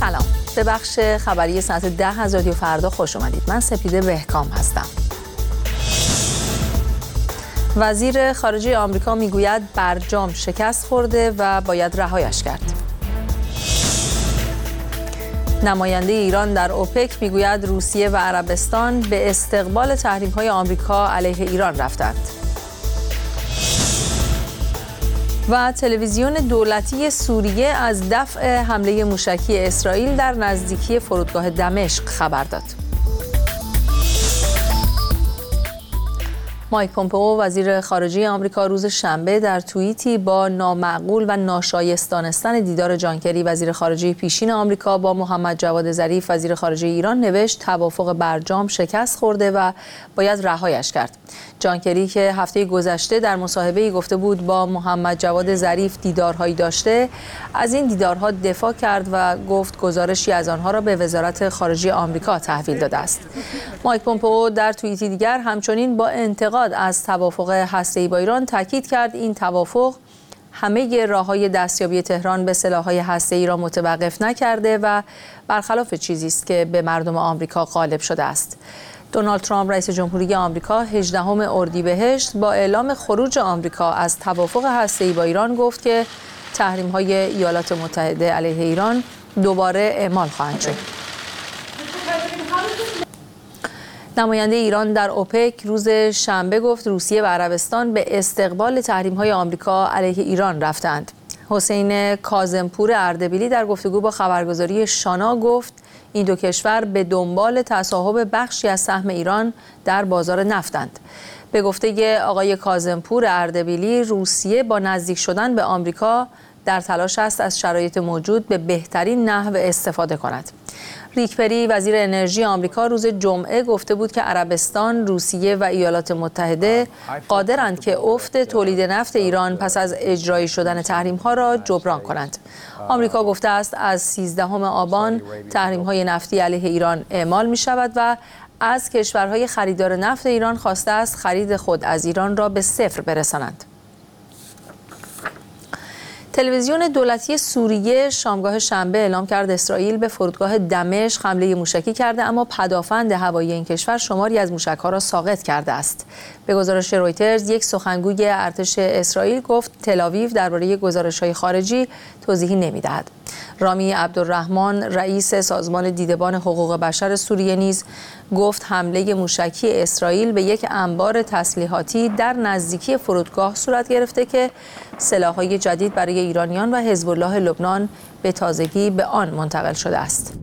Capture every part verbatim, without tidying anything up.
سلام، به بخش خبری ساعت ده از رادیو فردا خوش اومدید. من سپیده بهکام هستم. وزیر خارجه آمریکا میگوید برجام شکست خورده و باید رهایش کرد. نماینده ایران در اوپک میگوید روسیه و عربستان به استقبال تحریم‌های آمریکا علیه ایران رفتند. و تلویزیون دولتی سوریه از دفع حمله موشکی اسرائیل در نزدیکی فرودگاه دمشق خبر داد. مایک پومپئو وزیر خارجه آمریکا روز شنبه در توییتی با نامعقول و ناشایست دانستن دیدار جان کری وزیر خارجه پیشین آمریکا با محمد جواد ظریف وزیر خارجه ایران نوشت توافق برجام شکست خورده و باید رهایش کرد. جان کری که هفته گذشته در مصاحبه‌ای گفته بود با محمد جواد ظریف دیدارهایی داشته، از این دیدارها دفاع کرد و گفت گزارشی از آنها را به وزارت خارجه آمریکا تحویل داده است. مایک پومپئو در توییتی دیگر همچنین با انتقاد از توافق هسته‌ای با ایران تاکید کرد این توافق همه راه‌های دستیابی تهران به سلاح‌های هسته‌ای را متوقف نکرده و برخلاف چیزی است که به مردم آمریکا غالب شده است. دونالد ترامپ رئیس جمهوری آمریکا هجدهم اردیبهشت با اعلام خروج آمریکا از توافق هسته‌ای با ایران گفت که تحریم‌های ایالات متحده علیه ایران دوباره اعمال خواهند شد. نماینده ایران در اوپک روز شنبه گفت روسیه و عربستان به استقبال تحریم‌های آمریکا علیه ایران رفتند. حسین کاظمپور اردبیلی در گفتگو با خبرگزاری شانا گفت این دو کشور به دنبال تصاحب بخشی از سهم ایران در بازار نفتند. به گفته آقای کاظمپور اردبیلی، روسیه با نزدیک شدن به آمریکا در تلاش است از شرایط موجود به بهترین نحو استفاده کند. ریک پری وزیر انرژی آمریکا روز جمعه گفته بود که عربستان، روسیه و ایالات متحده قادرند که افت تولید نفت ایران پس از اجرایی شدن تحریم‌ها را جبران کنند. آمریکا گفته است از سیزدهم آبان تحریم‌های نفتی علیه ایران اعمال می‌شود و از کشورهای خریدار نفت ایران خواسته است خرید خود از ایران را به صفر برسانند. تلویزیون دولتی سوریه شامگاه شنبه اعلام کرد اسرائیل به فرودگاه دمشق حمله موشکی کرده، اما پدافند هوایی این کشور شماری از موشک‌ها را ساقط کرده است. به گزارش رویترز، یک سخنگوی ارتش اسرائیل گفت تل‌آویو درباره گزارش‌های خارجی توضیحی نمی‌دهد. رامی عبدالرحمن رئیس سازمان دیدبان حقوق بشر سوریه نیز گفت حمله موشکی اسرائیل به یک انبار تسلیحاتی در نزدیکی فرودگاه صورت گرفته که سلاح‌های جدید برای ایرانیان و حزب الله لبنان به تازگی به آن منتقل شده است.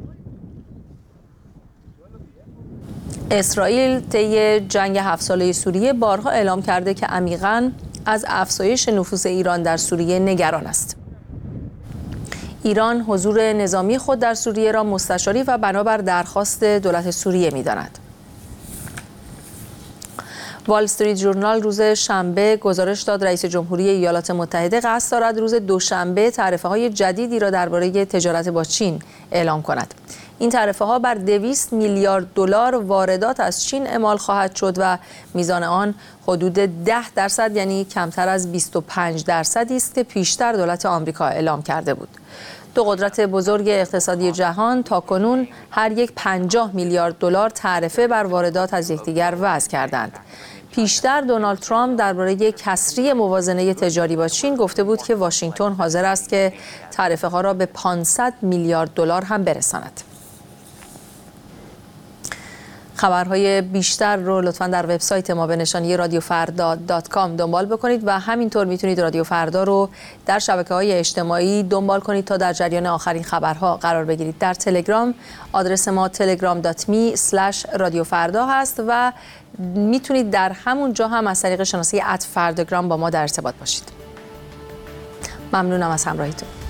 اسرائیل طی جنگ هفت ساله سوریه بارها اعلام کرده که عمیقاً از افزایش نفوذ ایران در سوریه نگران است. ایران حضور نظامی خود در سوریه را مستشاری و بنابر درخواست دولت سوریه می‌داند. وال استریت ژورنال روز شنبه گزارش داد رئیس جمهوری ایالات متحده قصد دارد روز دوشنبه تعرفه‌های جدیدی را درباره تجارت با چین اعلام کند. این تعرفه‌ها بر دویست میلیارد دلار واردات از چین اعمال خواهد شد و میزان آن حدود ده درصد یعنی کمتر از بیست و پنج درصدی است که پیشتر دولت آمریکا اعلام کرده بود. دو قدرت بزرگ اقتصادی جهان تاکنون هر یک پنجاه میلیارد دلار تعرفه بر واردات از یکدیگر وضع کردند. پیشتر دونالد ترامپ درباره کسری موازنه تجاری با چین گفته بود که واشنگتن حاضر است که تعرفه ها را به پانصد میلیارد دلار هم برساند. خبرهای بیشتر رو لطفاً در وبسایت ما به نشانی رادیو فردا دات کام دنبال بکنید و همینطور میتونید رادیو فردا رو در شبکه‌های اجتماعی دنبال کنید تا در جریان آخرین خبرها قرار بگیرید. در تلگرام آدرس ما تلگرام دات می اسلش رادیو فردا هست و میتونید در همون جا هم از طریق شناسه ات فرداگرام با ما در ارتباط باشید. ممنونم از همراهیتون.